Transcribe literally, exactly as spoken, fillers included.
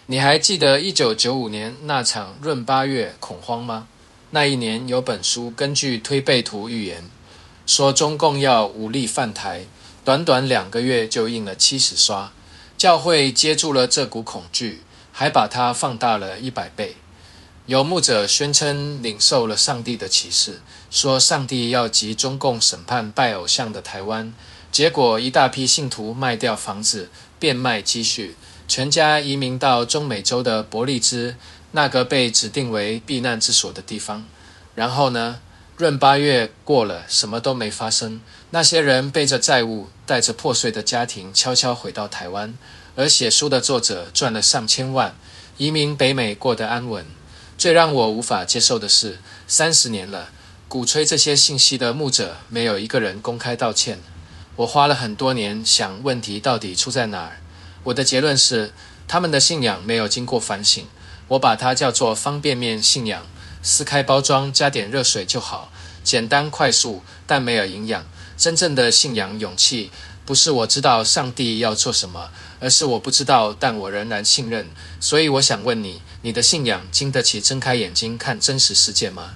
你还记得一九九五年那场闰八月恐慌吗？那一年有本书根据推背图预言，说中共要武力犯台，短短两个月就印了七十刷。教会接住了这股恐惧，还把它放大了一百倍。有牧者宣称领受了上帝的启示，说上帝要急中共审判拜偶像的台湾，结果一大批信徒卖掉房子，变卖积蓄，全家移民到中美洲的伯利兹，那个被指定为避难之所的地方。然后呢，闰八月过了，什么都没发生。那些人背着债务，带着破碎的家庭，悄悄回到台湾，而写书的作者赚了上千万，移民北美过得安稳。最让我无法接受的是，三十年了，鼓吹这些信息的牧者没有一个人公开道歉。我花了很多年想问题到底出在哪儿。我的结论是，他们的信仰没有经过反省。我把它叫做方便面信仰，撕开包装加点热水就好，简单快速，但没有营养。真正的信仰勇气，不是我知道上帝要做什么，而是我不知道，但我仍然信任。所以我想问你，你的信仰经得起睁开眼睛看真实世界吗？